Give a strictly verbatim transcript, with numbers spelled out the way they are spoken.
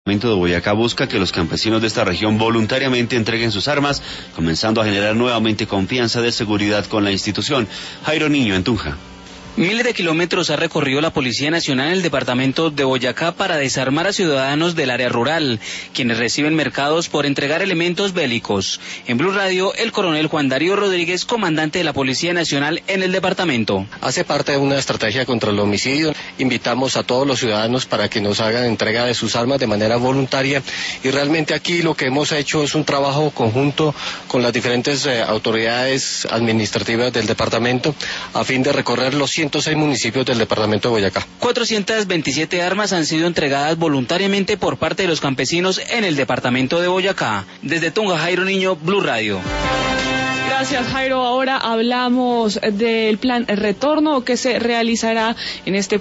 El departamento de Boyacá busca que los campesinos de esta región voluntariamente entreguen sus armas, comenzando a generar nuevamente confianza de seguridad con la institución. Jairo Niño, en Tunja. Miles de kilómetros ha recorrido la Policía Nacional en el departamento de Boyacá para desarmar a ciudadanos del área rural, quienes reciben mercados por entregar elementos bélicos. En Blue Radio, el coronel Juan Darío Rodríguez, comandante de la Policía Nacional en el departamento. Hace parte de una estrategia contra el homicidio. Invitamos a todos los ciudadanos para que nos hagan entrega de sus armas de manera voluntaria, y realmente aquí lo que hemos hecho es un trabajo conjunto con las diferentes eh, autoridades administrativas del departamento a fin de recorrer los ciento seis municipios del departamento de Boyacá. cuatrocientas veintisiete armas han sido entregadas voluntariamente por parte de los campesinos en el departamento de Boyacá. Desde Tunja, Jairo Niño, Blue Radio. Gracias, Jairo. Ahora hablamos del plan retorno que se realizará en este